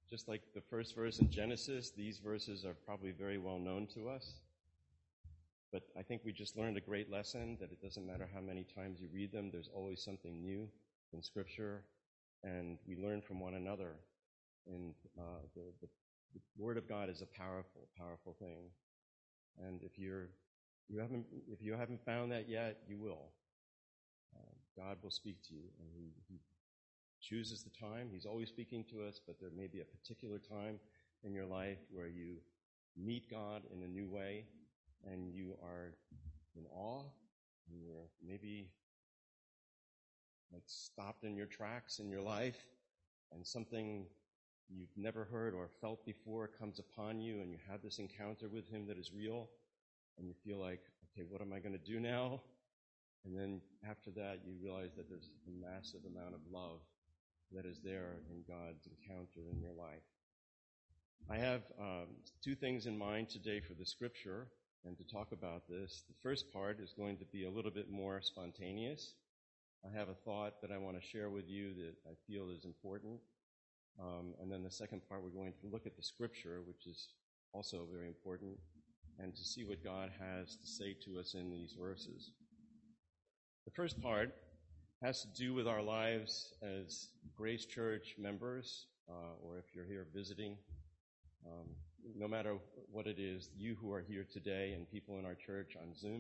Just like the first verse in Genesis, these verses are probably very well known to us. But I think we just learned a great lesson that it doesn't matter how many times you read them, there's always something new in Scripture, and we learn from one another. And the Word of God is a powerful, powerful thing. And if you haven't found that yet, you will. God will speak to you, and He chooses the time. He's always speaking to us, but there may be a particular time in your life where you meet God in a new way, and you are in awe, and you're maybe like stopped in your tracks in your life, and something you've never heard or felt before comes upon you, and you have this encounter with Him that is real, and you feel like, okay, what am I going to do now? And then after that, you realize that there's a massive amount of love that is there in God's encounter in your life. I have two things in mind today for the Scripture and to talk about this. The first part is going to be a little bit more spontaneous. I have a thought that I want to share with you that I feel is important. And then the second part, we're going to look at the Scripture, which is also very important, and to see what God has to say to us in these verses. The first part has to do with our lives as Grace Church members, or if you're here visiting, no matter what it is, you who are here today and people in our church on Zoom.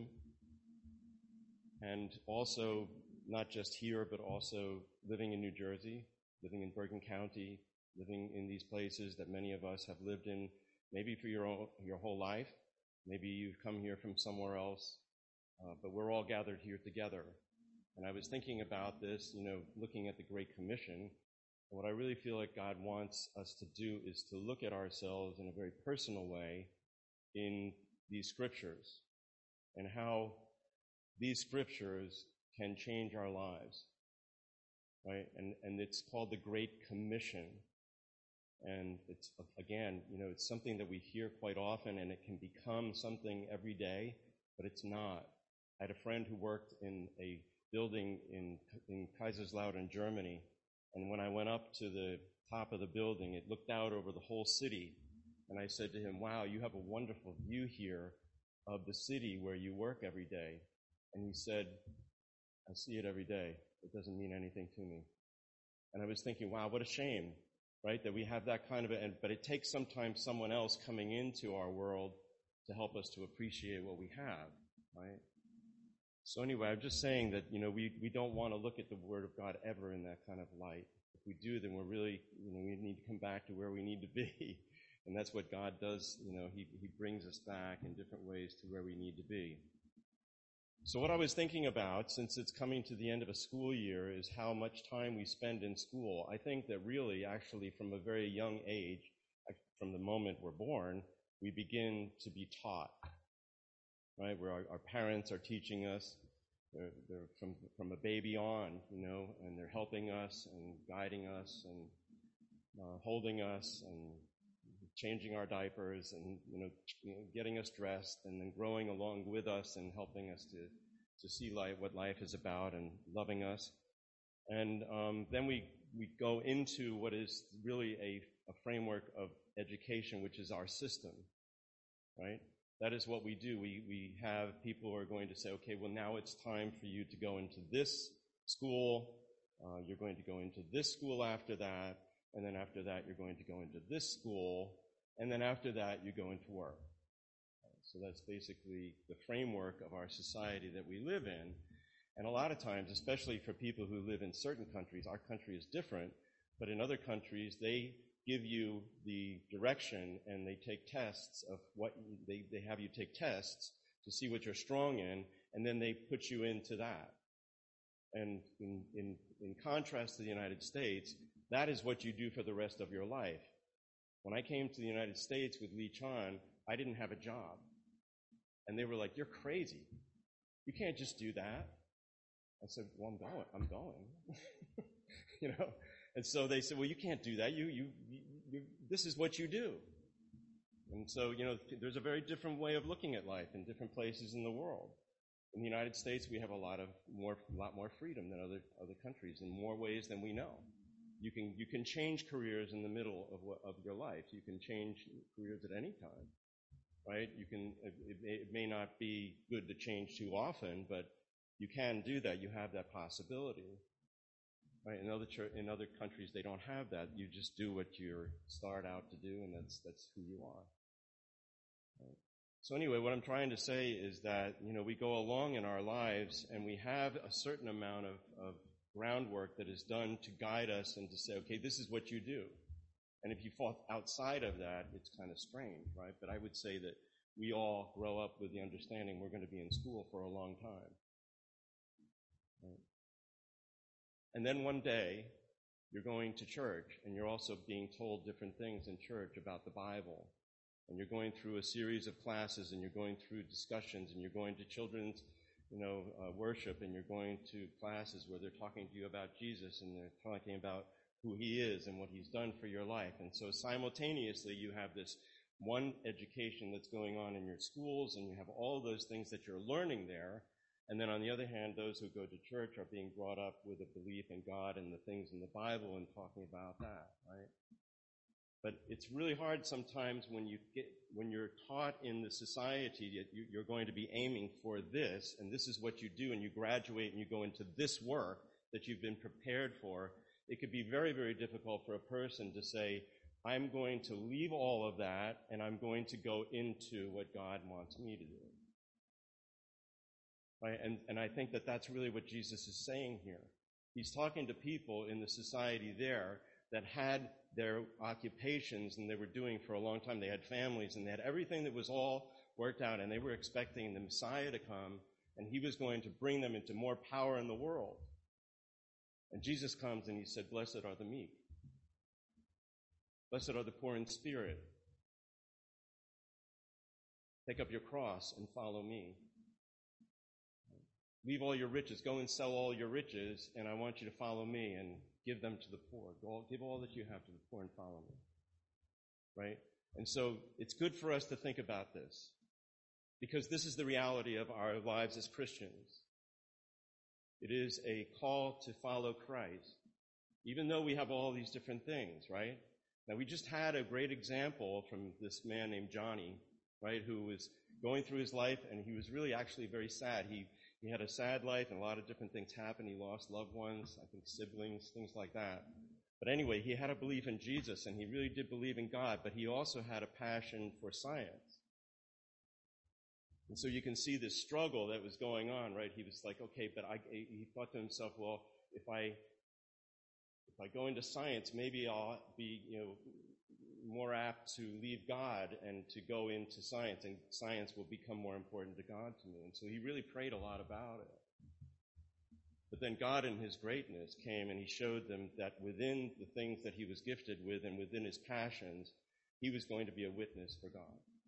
And also, not just here, but also living in New Jersey, living in Bergen County, living in these places that many of us have lived in, maybe for your whole life. Maybe you've come here from somewhere else, but we're all gathered here together. And I was thinking about this, looking at the Great Commission. What I really feel like God wants us to do is to look at ourselves in a very personal way in these scriptures and how these scriptures can change our lives, right? And it's called the Great Commission. And it's, again, it's something that we hear quite often, and it can become something every day, but it's not. I had a friend who worked in a building in Kaiserslautern, Germany, and when I went up to the top of the building, it looked out over the whole city, and I said to him, "Wow, you have a wonderful view here of the city where you work every day." And he said, "I see it every day. It doesn't mean anything to me." And I was thinking, wow, what a shame, right, that we have that kind of but it takes sometimes someone else coming into our world to help us to appreciate what we have, right? So anyway, I'm just saying that, we don't want to look at the Word of God ever in that kind of light. If we do, then we're really, we need to come back to where we need to be. And that's what God does, He brings us back in different ways to where we need to be. So what I was thinking about, since it's coming to the end of a school year, is how much time we spend in school. I think that really, actually, from a very young age, from the moment we're born, we begin to be taught, right? Where our parents are teaching us. They're from a baby on, and they're helping us and guiding us and holding us and changing our diapers and, getting us dressed and then growing along with us and helping us to see what life is about and loving us. And then we go into what is really a framework of education, which is our system, right? That is what we do. We have people who are going to say, okay, well, now it's time for you to go into this school. You're going to go into this school after that. And then after that, you're going to go into this school. And then after that, you go into work. So that's basically the framework of our society that we live in. And a lot of times, especially for people who live in certain countries, our country is different, but in other countries, they give you the direction and they take tests of they have you take tests to see what you're strong in, and then they put you into that. And in contrast to the United States, that is what you do for the rest of your life. When I came to the United States with Lee Chan, I didn't have a job. And they were like, "You're crazy. You can't just do that." I said, "Well, I'm going." And so they said, "Well, you can't do that. This is what you do." And so, there's a very different way of looking at life in different places in the world. In the United States, we have a lot more freedom than other countries in more ways than we know. You can change careers in the middle of your life. You can change careers at any time, right? It may not be good to change too often, but you can do that. You have that possibility. Right? In other countries, they don't have that. You just do what you start out to do, and that's who you are. Right? So anyway, what I'm trying to say is that, we go along in our lives, and we have a certain amount of groundwork that is done to guide us and to say, okay, this is what you do. And if you fall outside of that, it's kind of strange, right? But I would say that we all grow up with the understanding we're going to be in school for a long time. Right? And then one day, you're going to church, and you're also being told different things in church about the Bible. And you're going through a series of classes, and you're going through discussions, and you're going to children's, worship, and you're going to classes where they're talking to you about Jesus, and they're talking about who he is and what he's done for your life. And so simultaneously, you have this one education that's going on in your schools, and you have all those things that you're learning there. And then on the other hand, those who go to church are being brought up with a belief in God and the things in the Bible and talking about that, right? But it's really hard sometimes when you're taught in the society that you're going to be aiming for this, and this is what you do, and you graduate and you go into this work that you've been prepared for. It could be very, very difficult for a person to say, I'm going to leave all of that, and I'm going to go into what God wants me to do. Right? And I think that that's really what Jesus is saying here. He's talking to people in the society there that had their occupations and they were doing for a long time. They had families and they had everything that was all worked out, and they were expecting the Messiah to come, and he was going to bring them into more power in the world. And Jesus comes and he said, blessed are the meek. Blessed are the poor in spirit. Take up your cross and follow me. Leave all your riches. Go and sell all your riches, and I want you to follow me and give them to the poor. Give all that you have to the poor and follow me. Right? And so it's good for us to think about this, because this is the reality of our lives as Christians. It is a call to follow Christ, even though we have all these different things, right? Now, we just had a great example from this man named Johnny, right, who was going through his life, and he was really actually very sad. He had a sad life, and a lot of different things happened. He lost loved ones, I think siblings, things like that. But anyway, he had a belief in Jesus, and he really did believe in God, but he also had a passion for science. And so you can see this struggle that was going on, right? He was like, okay, but he thought to himself, well, if I go into science, maybe I'll be, more apt to leave God and to go into science, and science will become more important to God to me. And so he really prayed a lot about it. But then God in his greatness came and he showed them that within the things that he was gifted with and within his passions, he was going to be a witness for God.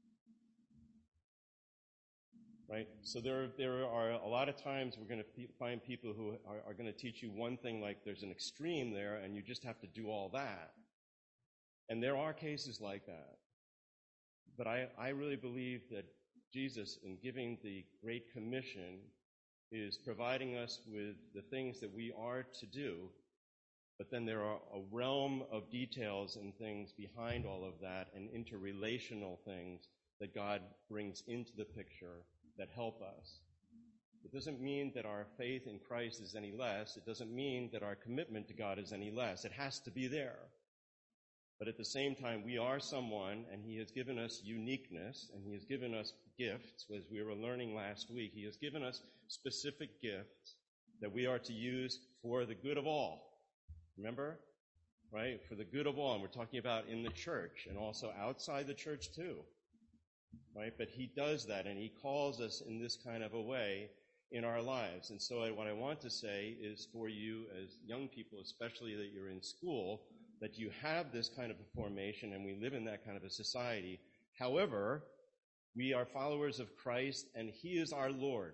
Right? So there are a lot of times we're going to find people who are going to teach you one thing, like there's an extreme there and you just have to do all that. And there are cases like that. But I really believe that Jesus, in giving the Great Commission, is providing us with the things that we are to do, but then there are a realm of details and things behind all of that and interrelational things that God brings into the picture that help us. It doesn't mean that our faith in Christ is any less. It doesn't mean that our commitment to God is any less. It has to be there. But at the same time, we are someone, and he has given us uniqueness, and he has given us gifts, as we were learning last week. He has given us specific gifts that we are to use for the good of all. Remember? Right? For the good of all. And we're talking about in the church and also outside the church too. Right? But he does that, and he calls us in this kind of a way in our lives. And so what I want to say is for you as young people, especially that you're in school, that you have this kind of a formation, and we live in that kind of a society. However, we are followers of Christ, and he is our Lord.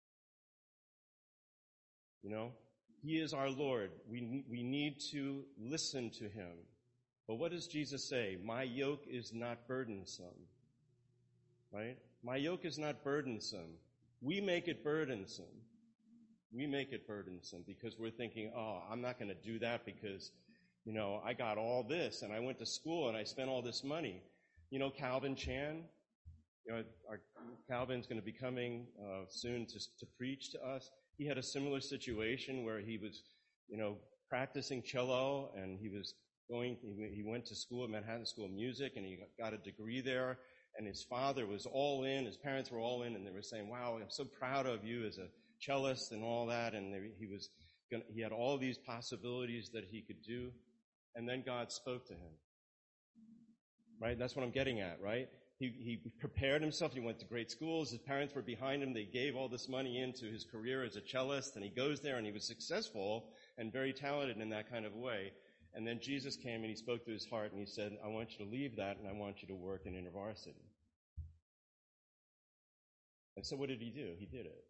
He is our Lord. We need to listen to him. But what does Jesus say? My yoke is not burdensome. Right? My yoke is not burdensome. We make it burdensome. We make it burdensome because we're thinking, I'm not going to do that because I got all this, and I went to school, and I spent all this money. Calvin Chan, Calvin's going to be coming soon to preach to us. He had a similar situation where he was, practicing cello, and he went to school at Manhattan School of Music, and he got a degree there, and his father was all in, his parents were all in, and they were saying, wow, I'm so proud of you as a cellist and all that, and he had all these possibilities that he could do, and then God spoke to him. Right? That's what I'm getting at, right? He prepared himself. He went to great schools. His parents were behind him. They gave all this money into his career as a cellist, and he goes there, and he was successful and very talented in that kind of way. And then Jesus came, and he spoke to his heart, and he said, I want you to leave that, and I want you to work in InterVarsity. And so what did he do? He did it.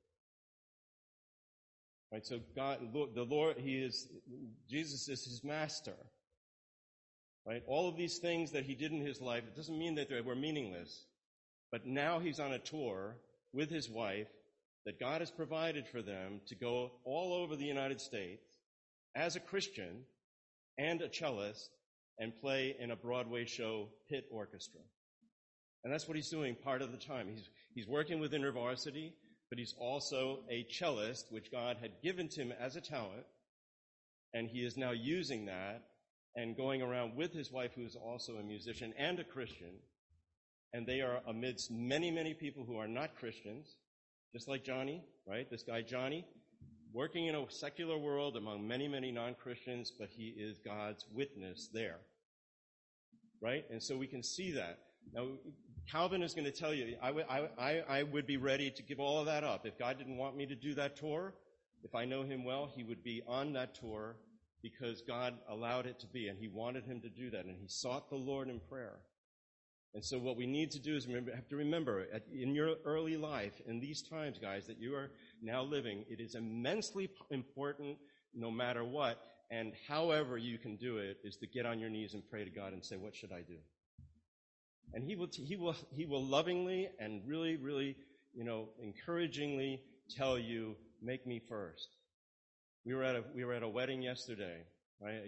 Right? So God, the Lord, Jesus is his master. Right? All of these things that he did in his life, it doesn't mean that they were meaningless. But now he's on a tour with his wife that God has provided for them to go all over the United States as a Christian and a cellist and play in a Broadway show pit orchestra. And that's what he's doing part of the time. He's working with InterVarsity, but he's also a cellist, which God had given to him as a talent, and he is now using that and going around with his wife, who is also a musician and a Christian, and they are amidst many, many people who are not Christians, just like Johnny, right? This guy Johnny, working in a secular world among many, many non-Christians, but he is God's witness there, right? And so we can see that. Now, Calvin is going to tell you, I would be ready to give all of that up. If God didn't want me to do that tour, if I know him well, he would be on that tour because God allowed it to be, and he wanted him to do that, and he sought the Lord in prayer. And so what we need to do is have to remember, in your early life, in these times, guys, that you are now living, it is immensely important no matter what, and however you can do it is to get on your knees and pray to God and say, what should I do? And he will lovingly and really, really, encouragingly tell you, make me first. We were at a wedding yesterday, right?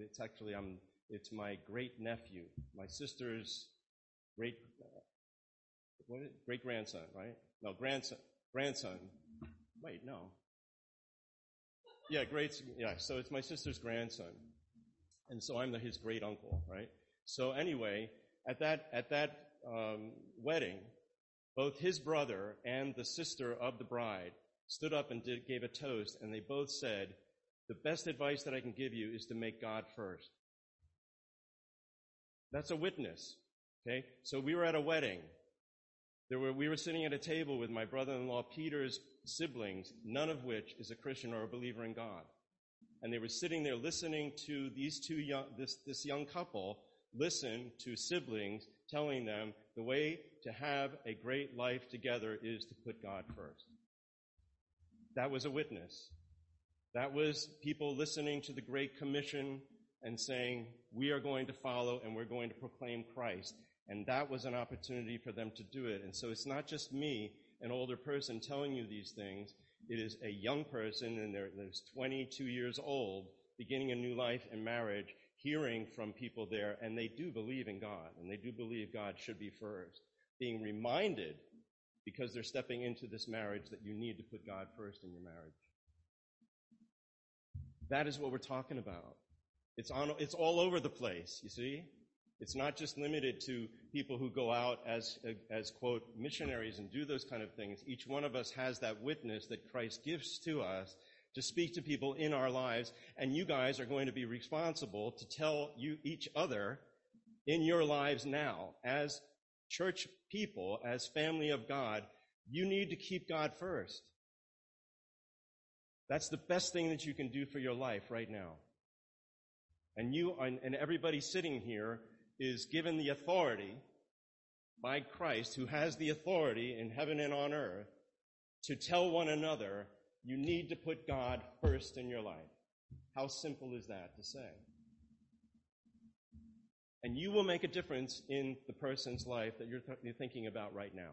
It's my great nephew, my sister's great grandson, right? No, grandson. Wait, no. Yeah, so it's my sister's grandson. And so I'm his great uncle, right? So anyway, at that wedding, both his brother and the sister of the bride stood up and gave a toast, and they both said, the best advice that I can give you is to make God first. That's a witness, okay? So we were at a wedding. We were sitting at a table with my brother-in-law Peter's siblings, none of which is a Christian or a believer in God. And they were sitting there listening to this young couple listen to siblings telling them the way to have a great life together is to put God first. That was a witness. That was people listening to the Great Commission and saying, we are going to follow and we're going to proclaim Christ. And that was an opportunity for them to do it. And so it's not just me, an older person, telling you these things. It is a young person, and they're 22 years old, beginning a new life in marriage, hearing from people there, and they do believe in God, and they do believe God should be first. Being reminded, because they're stepping into this marriage, that you need to put God first in your marriage. That is what we're talking about. It's all over the place, you see? It's not just limited to people who go out as quote, missionaries and do those kind of things. Each one of us has that witness that Christ gives to us to speak to people in our lives, and you guys are going to be responsible to tell each other in your lives now, as church people, as family of God, you need to keep God first. That's the best thing that you can do for your life right now. And you and everybody sitting here is given the authority by Christ, who has the authority in heaven and on earth, to tell one another, you need to put God first in your life. How simple is that to say? And you will make a difference in the person's life that you're thinking about right now.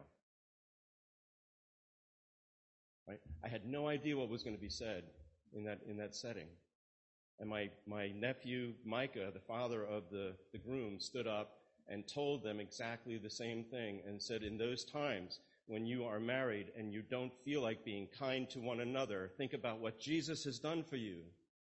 Right? I had no idea what was going to be said in that setting. And my nephew, Micah, the father of the groom, stood up and told them exactly the same thing and said, in those times when you are married and you don't feel like being kind to one another, think about what Jesus has done for you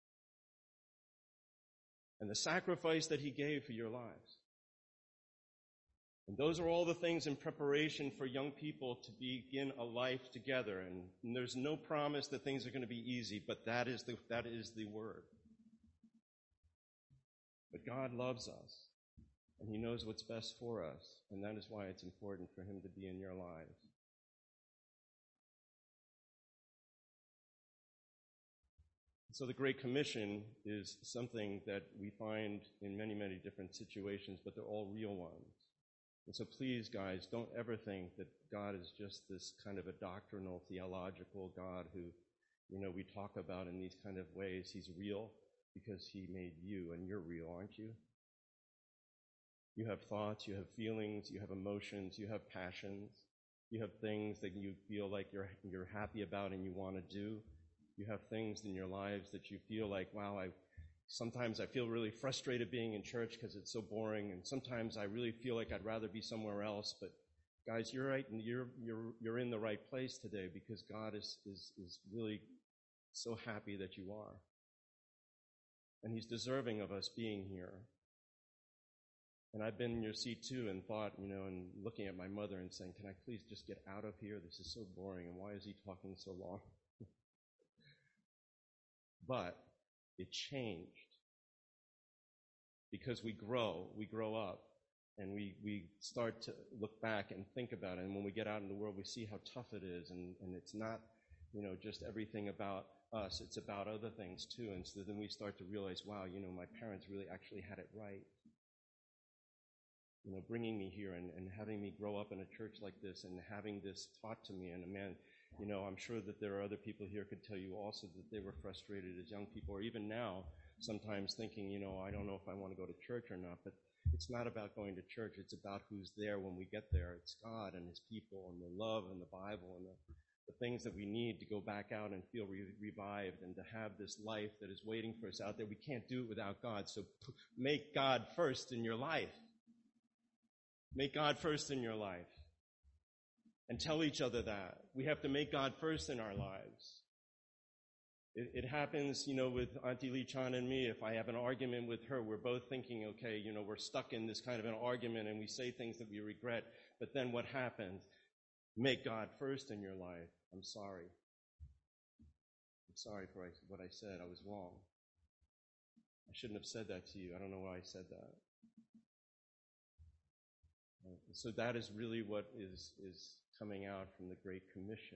and the sacrifice that he gave for your lives. And those are all the things in preparation for young people to begin a life together. And there's no promise that things are going to be easy, but that is the word. But God loves us, and he knows what's best for us, and that is why it's important for him to be in your lives. So the Great Commission is something that we find in many, many different situations, but they're all real ones. And so please, guys, don't ever think that God is just this kind of a doctrinal, theological God who, we talk about in these kind of ways. He's real because he made you, and you're real, aren't you? You have thoughts, you have feelings, you have emotions, you have passions, you have things that you feel like you're happy about and you want to do. You have things in your lives that you feel like, wow, sometimes I feel really frustrated being in church because it's so boring, and sometimes I really feel like I'd rather be somewhere else. But guys, you're right, and you're in the right place today because God is really so happy that you are. And he's deserving of us being here. And I've been in your seat too and thought, and looking at my mother and saying, can I please just get out of here? This is so boring, and why is he talking so long? But it changed because we grow up, and we start to look back and think about it. And when we get out in the world, we see how tough it is, and it's not, just everything about us. It's about other things too. And so then we start to realize, wow, my parents really actually had it right. Bringing me here and having me grow up in a church like this and having this taught to me. And man, I'm sure that there are other people here could tell you also that they were frustrated as young people, or even now, sometimes thinking, I don't know if I want to go to church or not. But it's not about going to church. It's about who's there when we get there. It's God and his people and the love and the Bible and the things that we need to go back out and feel revived and to have this life that is waiting for us out there. We can't do it without God. So make God first in your life. Make God first in your life. And tell each other that. We have to make God first in our lives. It happens, with Auntie Lee Chan and me. If I have an argument with her, we're both thinking, okay, we're stuck in this kind of an argument and we say things that we regret. But then what happens? Make God first in your life. I'm sorry. I'm sorry for what I said. I was wrong. I shouldn't have said that to you. I don't know why I said that. So that is really what is coming out from the Great Commission.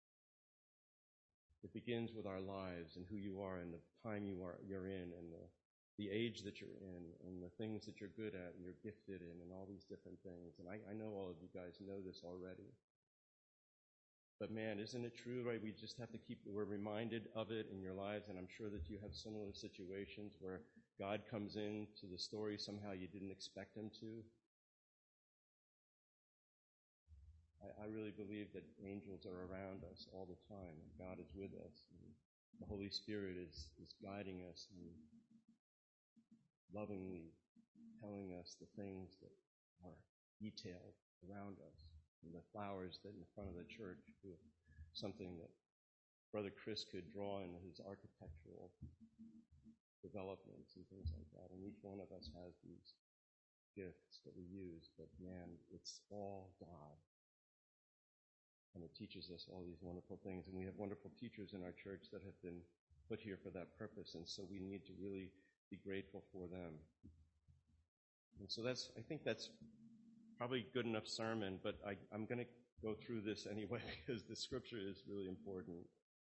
It begins with our lives and who you are and the time you're in and the age that you're in and the things that you're good at and you're gifted in and all these different things. And I know all of you guys know this already. But man, isn't it true, right? We just have to we're reminded of it in your lives, and I'm sure that you have similar situations where God comes into the story somehow you didn't expect him to. I really believe that angels are around us all the time, and God is with us, and the Holy Spirit is guiding us and lovingly telling us the things that are detailed around us, and the flowers that in front of the church, something that Brother Chris could draw in his architectural developments and things like that. And each one of us has these gifts that we use, but man, it's all God. And it teaches us all these wonderful things. And we have wonderful teachers in our church that have been put here for that purpose. And so we need to really be grateful for them. And so I think that's probably a good enough sermon, but I'm going to go through this anyway because the scripture is really important.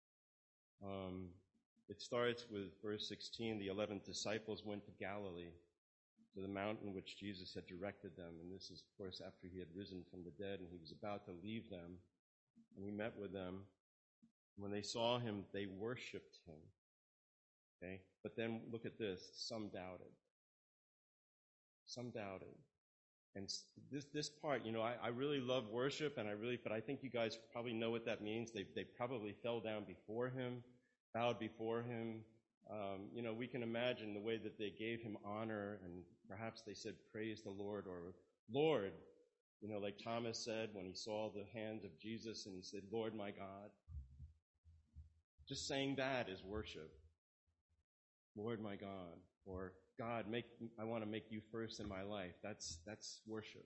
It starts with verse 16. The 11 disciples went to Galilee, to the mountain which Jesus had directed them. And this is, of course, after he had risen from the dead and he was about to leave them. And he met with them. When they saw him, they worshiped him. Okay? But then look at this. Some doubted. Some doubted. And this part, I really love worship, but I think you guys probably know what that means. They probably fell down before him, bowed before him, We can imagine the way that they gave him honor, and perhaps they said, "Praise the Lord," or "Lord," like Thomas said when he saw the hands of Jesus and he said, "Lord, my God." Just saying that is worship. "Lord, my God," or "God, I want to make you first in my life." That's worship.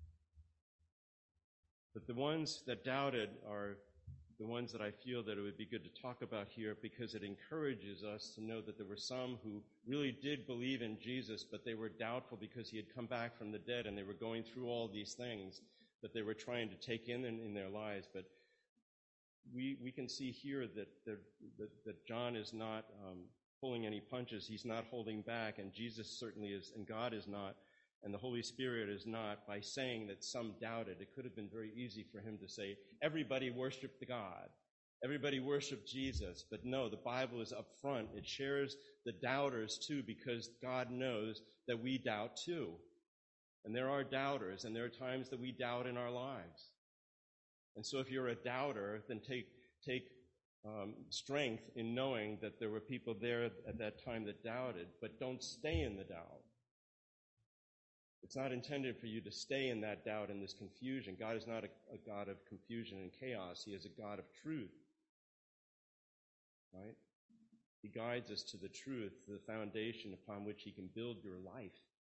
But the ones that doubted are the ones that I feel that it would be good to talk about here, because it encourages us to know that there were some who really did believe in Jesus, but they were doubtful because he had come back from the dead, and they were going through all these things that they were trying to take in their lives. But we can see here that John is not pulling any punches. He's not holding back, and Jesus certainly is, and God is not, and the Holy Spirit is not, by saying that some doubted. It could have been very easy for him to say, everybody worshiped God. Everybody worshiped Jesus. But no, the Bible is up front. It shares the doubters too, because God knows that we doubt too. And there are doubters, and there are times that we doubt in our lives. And so if you're a doubter, then take strength in knowing that there were people there at that time that doubted, but don't stay in the doubt. It's not intended for you to stay in that doubt and this confusion. God is not a God of confusion and chaos. He is a God of truth. Right? He guides us to the truth, to the foundation upon which he can build your life.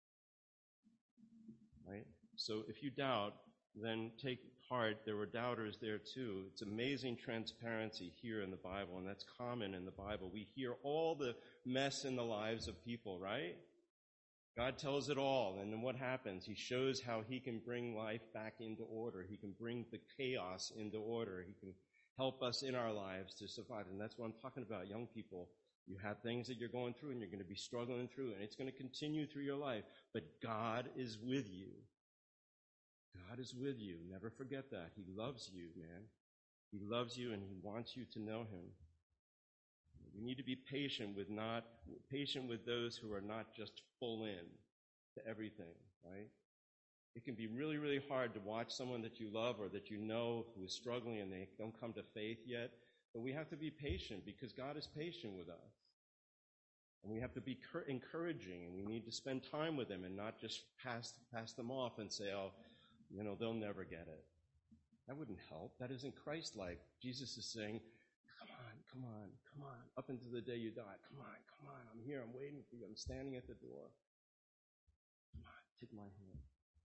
Right? So if you doubt, then take heart. There were doubters there too. It's amazing transparency here in the Bible, and that's common in the Bible. We hear all the mess in the lives of people, right? God tells it all, and then what happens? He shows how he can bring life back into order. He can bring the chaos into order. He can help us in our lives to survive. And that's what I'm talking about, young people. You have things that you're going through, and you're going to be struggling through, and it's going to continue through your life. But God is with you. God is with you. Never forget that. He loves you, man. He loves you, and he wants you to know him. We need to be patient with those who are not just full in to everything, right? It can be really, really hard to watch someone that you love or that you know who is struggling and they don't come to faith yet. But we have to be patient because God is patient with us. And we have to be encouraging, and we need to spend time with them and not just pass them off and say, "Oh, they'll never get it." That wouldn't help. That isn't Christ-like. Jesus is saying, Come on, up until the day you die. Come on, I'm here, I'm waiting for you, I'm standing at the door. Come on, take my hand.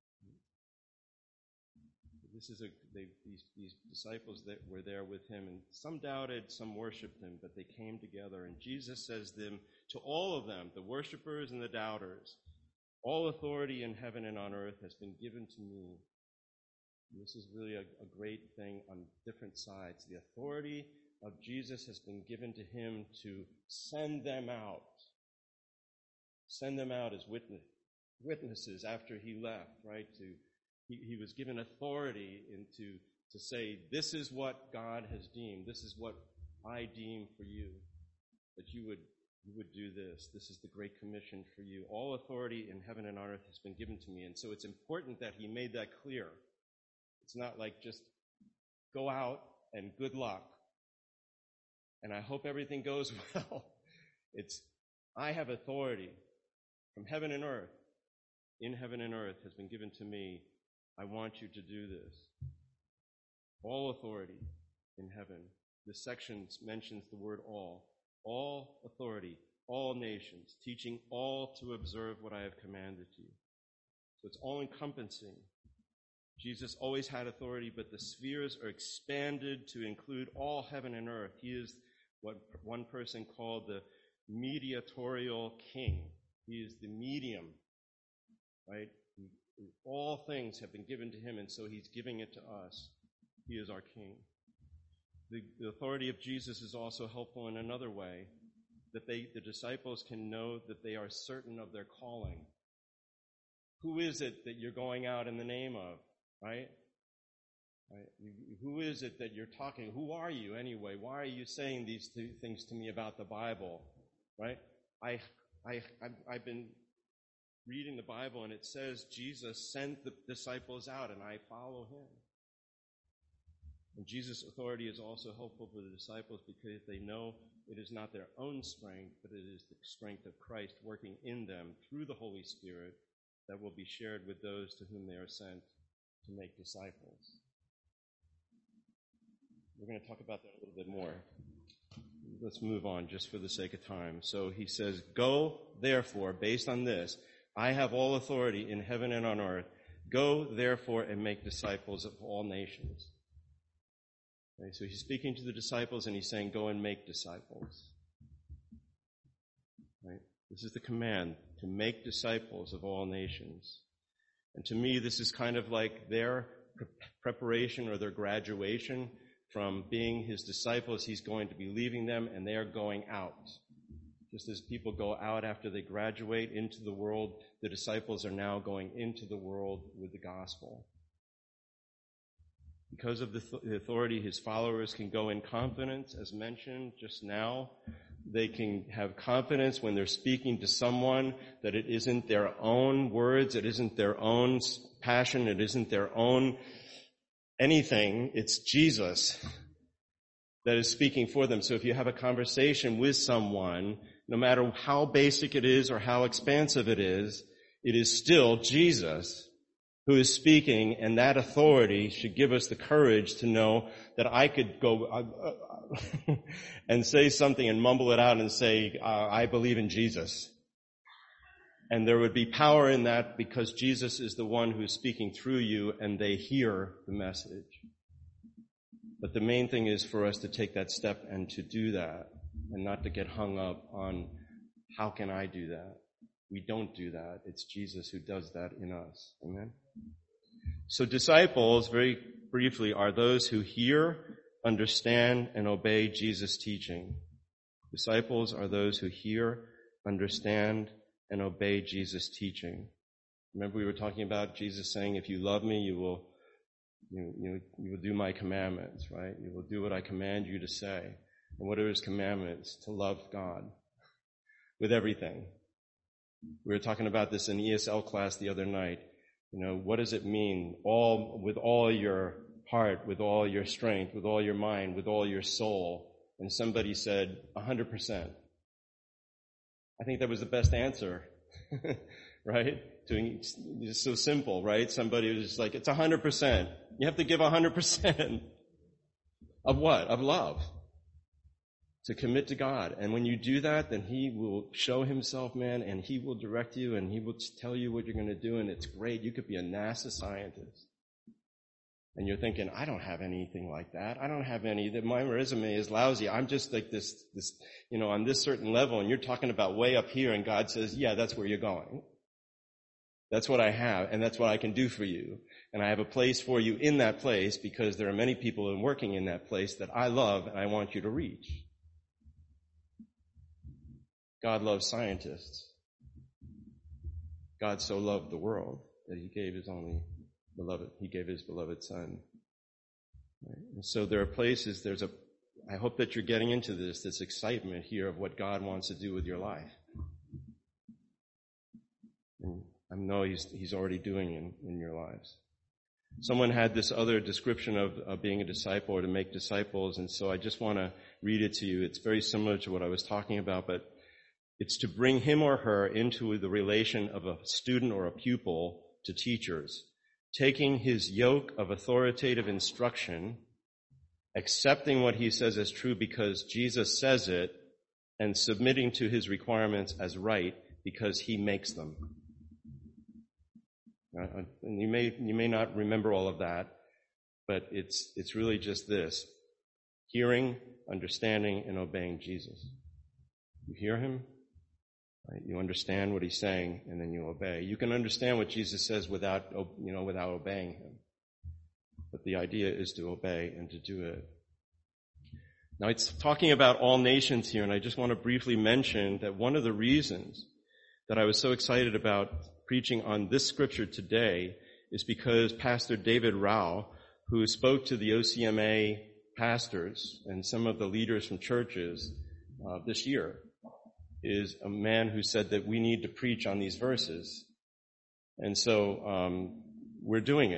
These disciples that were there with him, and some doubted, some worshiped him, but they came together, and Jesus says to all of them, the worshipers and the doubters, "All authority in heaven and on earth has been given to me." And this is really a great thing on different sides. The authority of Jesus has been given to him to send them out. Send them out as witnesses after he left, right? He was given authority to say, "This is what God has deemed. This is what I deem for you, that you would do this. This is the Great Commission for you. All authority in heaven and on earth has been given to me." And so it's important that he made that clear. It's not like just go out and good luck, and I hope everything goes well. It's, I have authority from heaven and earth. In heaven and earth has been given to me. I want you to do this. All authority in heaven. This section mentions the word all. All authority, all nations, teaching all to observe what I have commanded you. So it's all-encompassing. Jesus always had authority, but the spheres are expanded to include all heaven and earth. He is what one person called the mediatorial king. He is the medium, right? All things have been given to him, and so he's giving it to us. He is our king. The authority of Jesus is also helpful in another way, that the disciples can know that they are certain of their calling. Who is it that you're going out in the name of, right? Who is it that you're talking? Who are you anyway? Why are you saying these things to me about the Bible, right? I've been reading the Bible, and it says Jesus sent the disciples out, and I follow him. And Jesus' authority is also helpful for the disciples because they know it is not their own strength, but it is the strength of Christ working in them through the Holy Spirit that will be shared with those to whom they are sent to make disciples. We're going to talk about that a little bit more. Let's move on just for the sake of time. So he says, go, therefore, based on this, I have all authority in heaven and on earth. Go, therefore, and make disciples of all nations. Okay, so he's speaking to the disciples and he's saying, go and make disciples. Right? This is the command, to make disciples of all nations. And to me, this is kind of like their preparation or their graduation from being his disciples. He's going to be leaving them and they are going out. Just as people go out after they graduate into the world, the disciples are now going into the world with the gospel. Because of the authority, his followers can go in confidence, as mentioned just now. They can have confidence when they're speaking to someone that it isn't their own words, it isn't their own passion, it isn't their own anything. It's Jesus that is speaking for them. So if you have a conversation with someone, no matter how basic it is or how expansive it is still Jesus who is speaking, and that authority should give us the courage to know that I could go and say something and mumble it out and say, I believe in Jesus. And there would be power in that because Jesus is the one who's speaking through you and they hear the message. But the main thing is for us to take that step and to do that and not to get hung up on how can I do that? We don't do that. It's Jesus who does that in us. Amen? So disciples, very briefly, are those who hear, understand, and obey Jesus' teaching. Disciples are those who hear, understand, and obey Jesus' teaching. Remember we were talking about Jesus saying, if you love me, you will do my commandments, right? You will do what I command you to say. And what are his commandments? To love God with everything. We were talking about this in ESL class the other night. What does it mean? With all your heart, with all your strength, with all your mind, with all your soul. And somebody said 100%. I think that was the best answer, right? It's so simple, right? Somebody was just like, it's 100%. You have to give 100% of what? Of love. To commit to God. And when you do that, then he will show himself, man, and he will direct you and he will tell you what you're going to do. And it's great. You could be a NASA scientist. And you're thinking, I don't have anything like that. I don't have my resume is lousy. I'm just like this, on this certain level. And you're talking about way up here. And God says, yeah, that's where you're going. That's what I have. And that's what I can do for you. And I have a place for you in that place because there are many people working in that place that I love and I want you to reach. God loves scientists. God so loved the world that he gave his beloved son. Right? And so there are places, I hope that you're getting into this excitement here of what God wants to do with your life. And I know he's already doing in your lives. Someone had this other description of being a disciple or to make disciples, and so I just want to read it to you. It's very similar to what I was talking about, but it's to bring him or her into the relation of a student or a pupil to teachers, taking his yoke of authoritative instruction, accepting what he says as true because Jesus says it, and submitting to his requirements as right because he makes them. And you may not remember all of that, but it's really just this: hearing, understanding, and obeying Jesus. You hear him, right? You understand what he's saying, and then you obey. You can understand what Jesus says without obeying him, but the idea is to obey and to do it. Now it's talking about all nations here, and I just want to briefly mention that one of the reasons that I was so excited about preaching on this scripture today is because Pastor David Rao, who spoke to the OCMA pastors and some of the leaders from churches this year, is a man who said that we need to preach on these verses. And so we're doing it.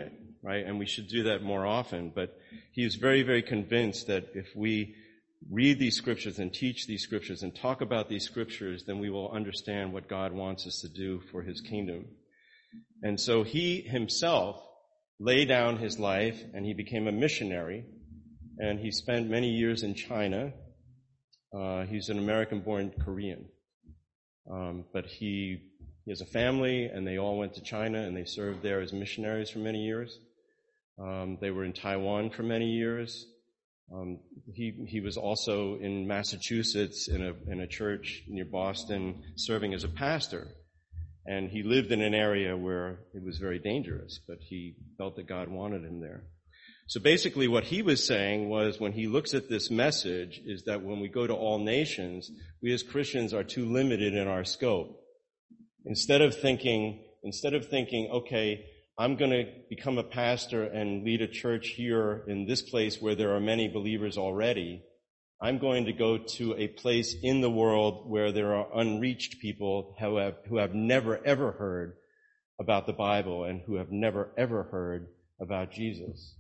right? And we should do that more often. But he is very, very convinced that if we read these scriptures and teach these scriptures and talk about these scriptures, then we will understand what God wants us to do for his kingdom. And so he himself laid down his life and he became a missionary, and he spent many years in China. He's an American-born Korean. But he has a family, and they all went to China, and they served there as missionaries for many years. They were in Taiwan for many years. He was also in Massachusetts in a church near Boston serving as a pastor. And he lived in an area where it was very dangerous, but he felt that God wanted him there. So basically what he was saying was, when he looks at this message, is that when we go to all nations, we as Christians are too limited in our scope. Instead of thinking, okay, I'm going to become a pastor and lead a church here in this place where there are many believers already, I'm going to go to a place in the world where there are unreached people who have never ever heard about the Bible and who have never ever heard about Jesus.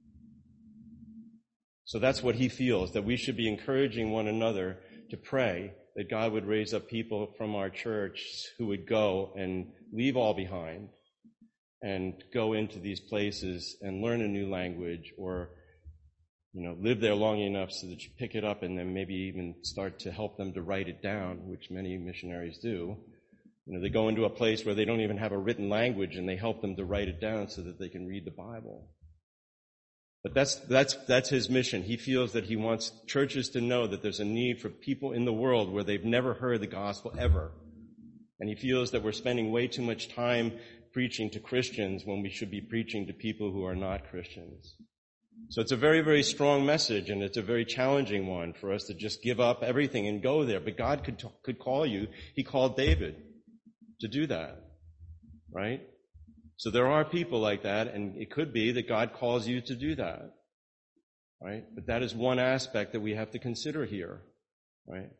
So that's what he feels, that we should be encouraging one another to pray that God would raise up people from our church who would go and leave all behind and go into these places and learn a new language, or live there long enough so that you pick it up and then maybe even start to help them to write it down, which many missionaries do. They go into a place where they don't even have a written language, and they help them to write it down so that they can read the Bible. But that's his mission. He feels that he wants churches to know that there's a need for people in the world where they've never heard the gospel ever. And he feels that we're spending way too much time preaching to Christians when we should be preaching to people who are not Christians. So it's a very, very strong message, and it's a very challenging one for us to just give up everything and go there. But God could call you. He called David to do that, right? So there are people like that, and it could be that God calls you to do that, right? But that is one aspect that we have to consider here, right?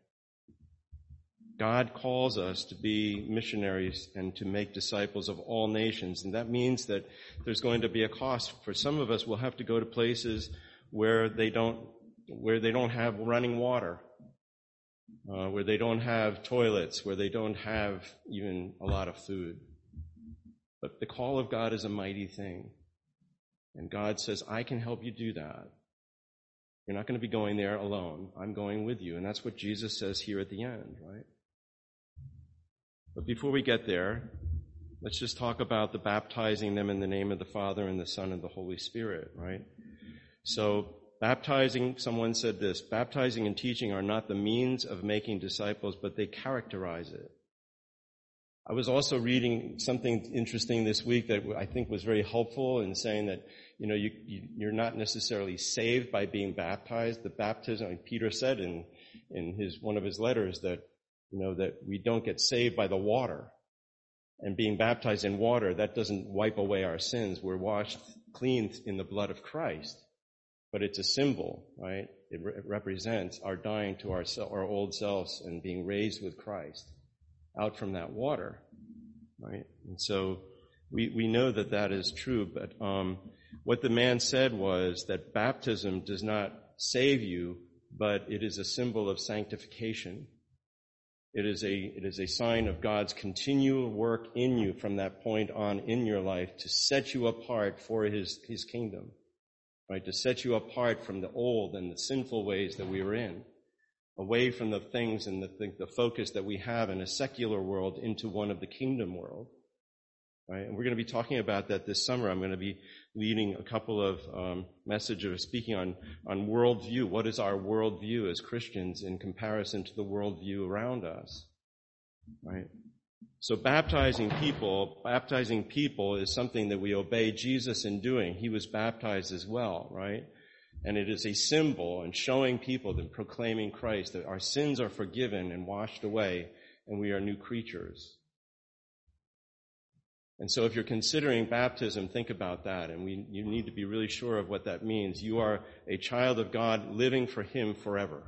God calls us to be missionaries and to make disciples of all nations, and that means that there's going to be a cost. For some of us, we'll have to go to places where they don't have running water, where they don't have toilets, where they don't have even a lot of food. But the call of God is a mighty thing. And God says, I can help you do that. You're not going to be going there alone. I'm going with you. And that's what Jesus says here at the end, right? But before we get there, let's just talk about the baptizing them in the name of the Father and the Son and the Holy Spirit, right? So baptizing, someone said this, baptizing and teaching are not the means of making disciples, but they characterize it. I was also reading something interesting this week that I think was very helpful in saying that, you're not necessarily saved by being baptized. The baptism, Peter said in one of his letters that, that we don't get saved by the water. And being baptized in water, that doesn't wipe away our sins. We're washed clean in the blood of Christ. But it's a symbol, right? It represents our dying to our old selves and being raised with Christ out from that water, right? And so we know that is true, but what the man said was that baptism does not save you, but it is a symbol of sanctification. It is a sign of God's continual work in you from that point on in your life to set you apart for his kingdom, right? To set you apart from the old and the sinful ways that we were in, away from the things and the focus that we have in a secular world into one of the kingdom world, right? And we're going to be talking about that this summer. I'm going to be leading a couple of messages speaking on worldview. What is our worldview as Christians in comparison to the worldview around us, right? So baptizing people is something that we obey Jesus in doing. He was baptized as well, right? And it is a symbol and showing people and proclaiming Christ, that our sins are forgiven and washed away and we are new creatures. And so if you're considering baptism, think about that. And you need to be really sure of what that means. You are a child of God living for him forever.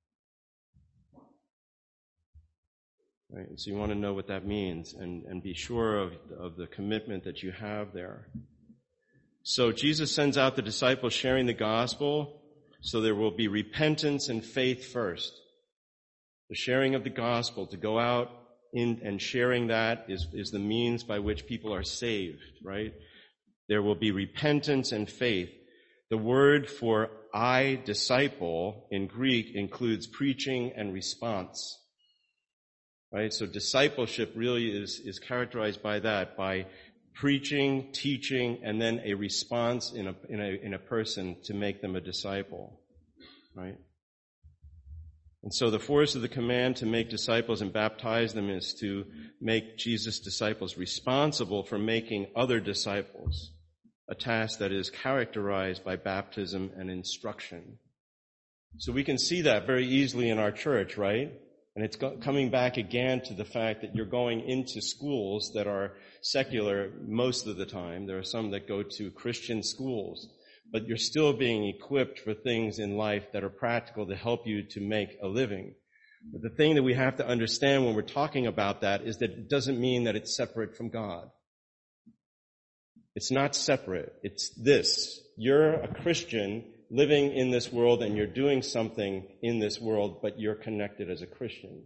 Right? So you want to know what that means and be sure of the commitment that you have there. So Jesus sends out the disciples sharing the gospel, so there will be repentance and faith first. The sharing of the gospel, to go out in and sharing that is the means by which people are saved, right? There will be repentance and faith. The word for I, disciple, in Greek includes preaching and response, right? So discipleship really is characterized by that, by preaching, teaching, and then a response in a person to make them a disciple, right? And so the force of the command to make disciples and baptize them is to make Jesus' disciples responsible for making other disciples, a task that is characterized by baptism and instruction. So we can see that very easily in our church, right? And it's coming back again to the fact that you're going into schools that are secular most of the time. There are some that go to Christian schools, but you're still being equipped for things in life that are practical to help you to make a living. But the thing that we have to understand when we're talking about that is that it doesn't mean that it's separate from God. It's not separate. It's this. You're a Christian living in this world and you're doing something in this world, but you're connected as a Christian.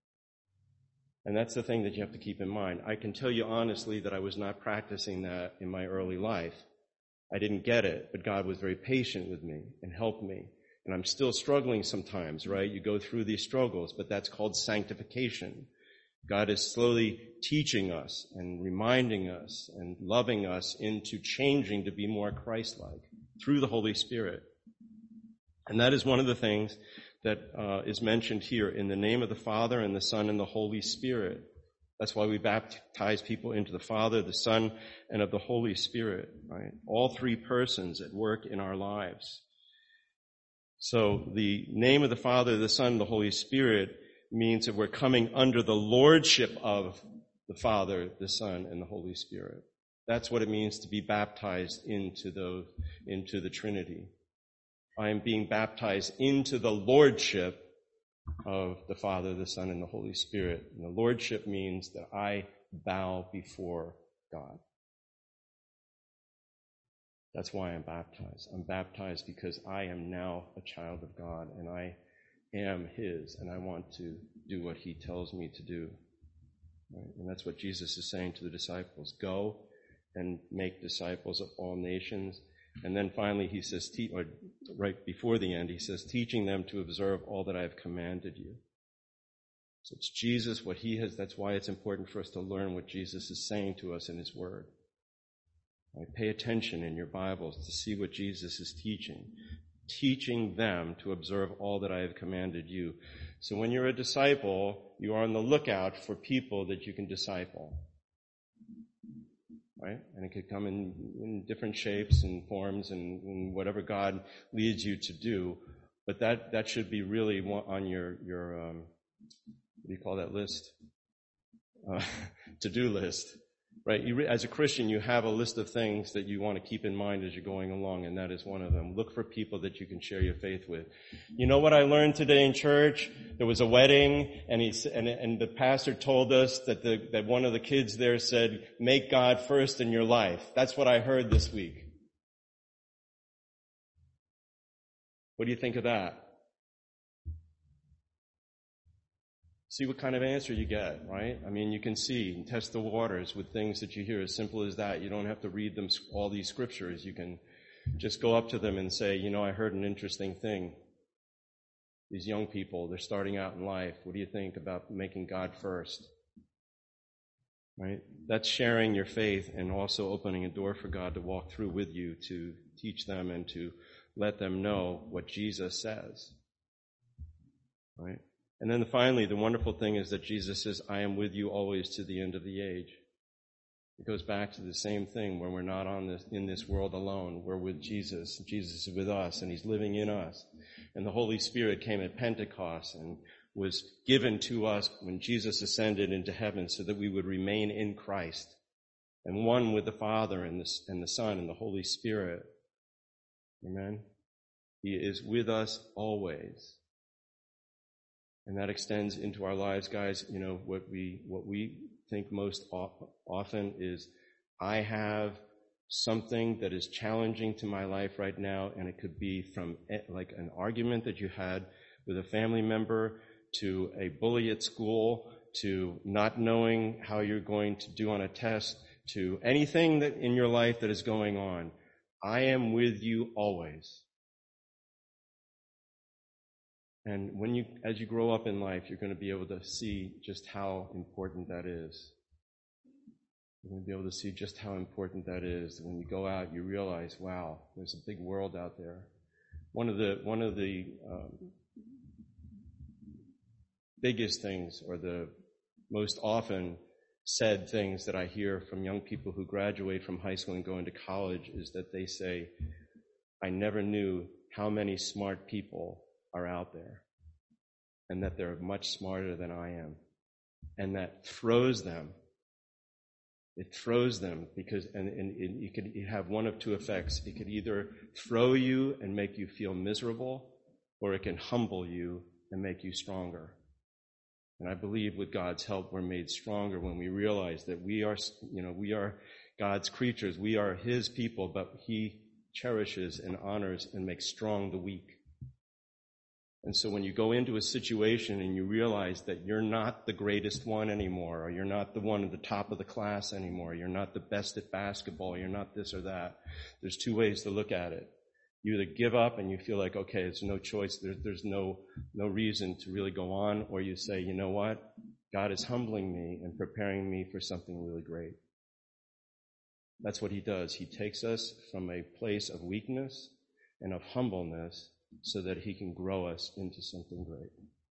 And that's the thing that you have to keep in mind. I can tell you honestly that I was not practicing that in my early life. I didn't get it, but God was very patient with me and helped me. And I'm still struggling sometimes, right? You go through these struggles, but that's called sanctification. God is slowly teaching us and reminding us and loving us into changing to be more Christ-like through the Holy Spirit. And that is one of the things that is mentioned here in the name of the Father and the Son and the Holy Spirit. That's why we baptize people into the Father, the Son, and of the Holy Spirit, right? All three persons at work in our lives. So the name of the Father, the Son, and the Holy Spirit means that we're coming under the lordship of the Father, the Son, and the Holy Spirit. That's what it means to be baptized into the Trinity. I am being baptized into the lordship of the Father, the Son, and the Holy Spirit. And the lordship means that I bow before God. That's why I'm baptized. I'm baptized because I am now a child of God, and I am His, and I want to do what He tells me to do. Right? And that's what Jesus is saying to the disciples. Go and make disciples of all nations. And then finally he says, right before the end, he says, teaching them to observe all that I have commanded you. So it's Jesus, what He has. That's why it's important for us to learn what Jesus is saying to us in His Word. Right? Pay attention in your Bibles to see what Jesus is teaching them to observe all that I have commanded you. So when you're a disciple, you are on the lookout for people that you can disciple. Right? And it could come in different shapes and forms and whatever God leads you to do. But that should be really on your what do you call that list? To-do list. Right? As a Christian, you have a list of things that you want to keep in mind as you're going along, and that is one of them. Look for people that you can share your faith with. You know what I learned today in church? There was a wedding, and the pastor told us that one of the kids there said, "Make God first in your life." That's what I heard this week. What do you think of that? See what kind of answer you get, right? I mean, you can see and test the waters with things that you hear, as simple as that. You don't have to read them, all these scriptures. You can just go up to them and say, I heard an interesting thing. These young people, they're starting out in life. What do you think about making God first? Right? That's sharing your faith and also opening a door for God to walk through with you to teach them and to let them know what Jesus says. Right? And then finally, the wonderful thing is that Jesus says, I am with you always to the end of the age. It goes back to the same thing where we're not in this world alone. We're with Jesus. Jesus is with us, and He's living in us. And the Holy Spirit came at Pentecost and was given to us when Jesus ascended into heaven so that we would remain in Christ and one with the Father and the Son and the Holy Spirit. Amen? He is with us always. And that extends into our lives, guys. What we think most often is, I have something that is challenging to my life right now, and it could be from like an argument that you had with a family member, to a bully at school, to not knowing how you're going to do on a test, to anything that in your life that is going on. I am with you always. And as you grow up in life, you're going to be able to see just how important that is. You're going to be able to see just how important that is. When you go out, you realize, wow, there's a big world out there. One of the biggest things, or the most often said things that I hear from young people who graduate from high school and go into college, is that they say, I never knew how many smart people are out there, and that they're much smarter than I am. And that throws them. It throws them because, and you could have one of two effects. It could either throw you and make you feel miserable, or it can humble you and make you stronger. And I believe with God's help, we're made stronger when we realize that we are God's creatures. We are His people, but He cherishes and honors and makes strong the weak. And so when you go into a situation and you realize that you're not the greatest one anymore, or you're not the one at the top of the class anymore, you're not the best at basketball, you're not this or that, there's two ways to look at it. You either give up and you feel like, okay, there's no choice, there's no reason to really go on, or you say, you know what? God is humbling me and preparing me for something really great. That's what He does. He takes us from a place of weakness and of humbleness so that He can grow us into something great.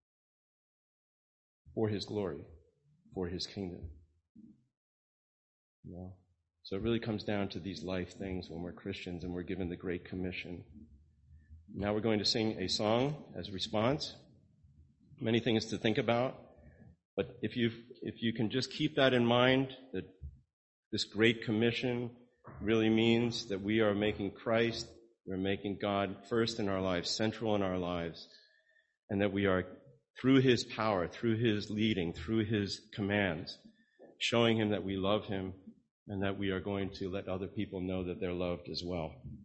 For His glory, for His kingdom. You know? So it really comes down to these life things when we're Christians and we're given the Great Commission. Now we're going to sing a song as a response. Many things to think about, but if you can just keep that in mind, that this Great Commission really means that we are making Christ, we're making God first in our lives, central in our lives, and that we are, through His power, through His leading, through His commands, showing Him that we love Him, and that we are going to let other people know that they're loved as well.